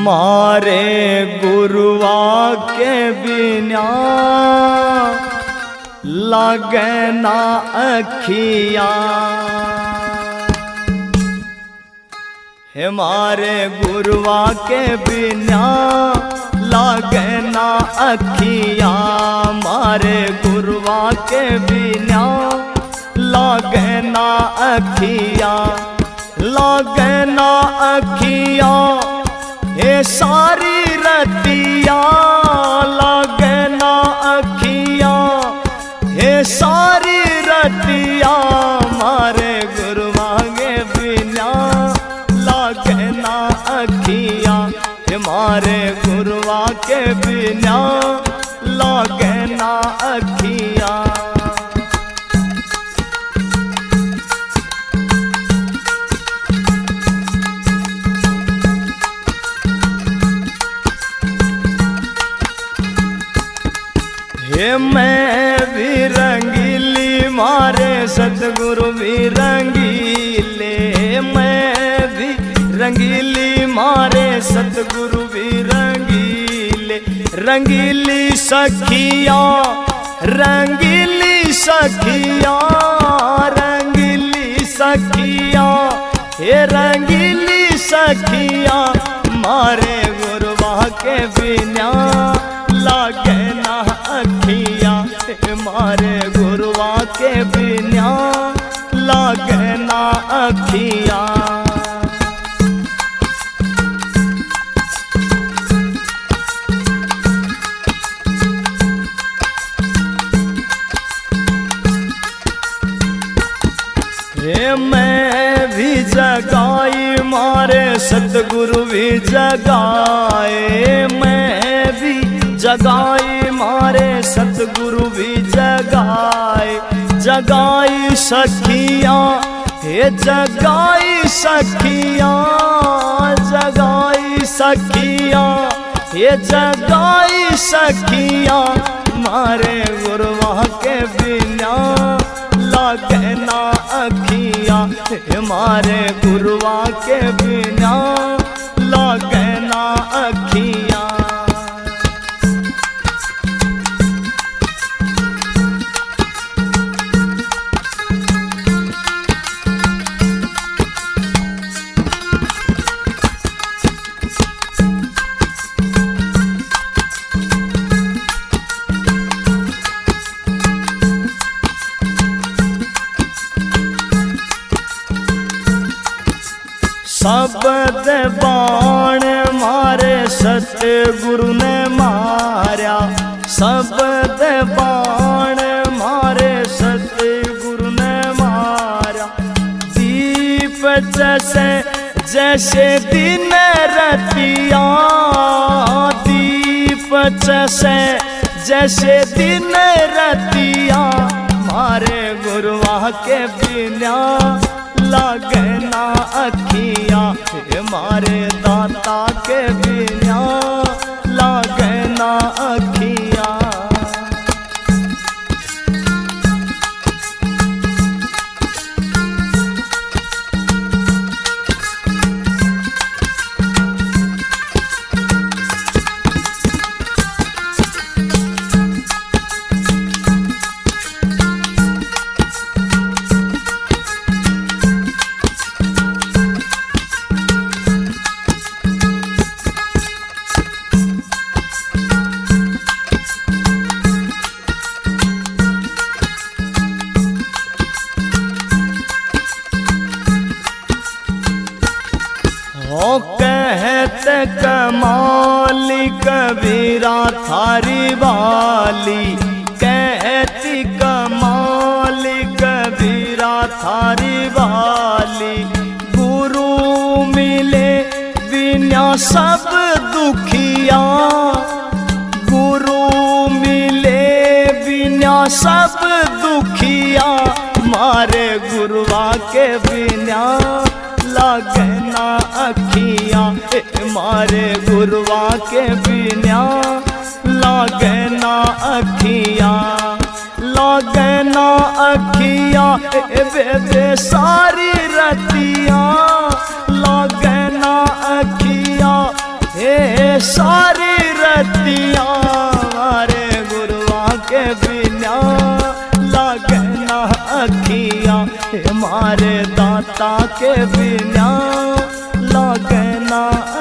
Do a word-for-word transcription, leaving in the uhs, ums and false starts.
मारे गुरुआ के बिना लागे ना अखिया। हमारे गुरुआ के बिना लागे ना अखिया। मारे गुरुआ के बिना लागे ना अखिया। लागे ना अखिया हे सारी रतिया। लागे ना अखिया हे सारी रतिया। मारे गुरुआ के बिना लागे ना अखिया। मारे गुरुआ के बिना लागे ना अखिया। हे मैं भी रंगीली मारे सतगुरु भी रंगीले। मैं भी रंगीली मारे सतगुरु भी रंगीले। रंगीली सखिया रंगीली सखिया। रंगीली सखिया हे रंगीली सखिया। मारे गुरुआ के बिना लागे ना अखिया। मारे गुरुआ के बिना लागे ना अखिया। हे मैं भी जगाई मारे सतगुरु भी जगाए। मैं भी जगाई मारे सतगुरु भी जगाए। जगाई सखिया हे जगाई सखिया। जगाई सखिया हे जगाई सखिया। मारे गुरुआ के बिना लागे ना अखिया। मारे गुरुआ के बिना लागे ना अखिया। शब्द बाण मारे सतगुरु ने मारा। शब्द बाण मारे सतगुरु ने मारा। दीप जैसे जैसे दिन रतिया। दीप जैसे जैसे दिन रतिया। मारे गुरुआ के बिना लागे ना अखिया। मारे दाता के बिना लागे ना अखिया। ओ कहते कमाली कबीरा थारी वाली। कहती कमाली कबीरा थारी वाली। गुरु मिले बिना सब दुखिया। गुरु मिले बिना सब दुखिया। मारे गुरुआ के बिना लागे ना अखिया। मारे गुरुआ के बिना लागे ना अखिया। लागे ना अखिया बे सारी रतिया। लागे ना अखिया हे बिना लागे ना अखियाँ, हमारे दाता के बिना लागे ना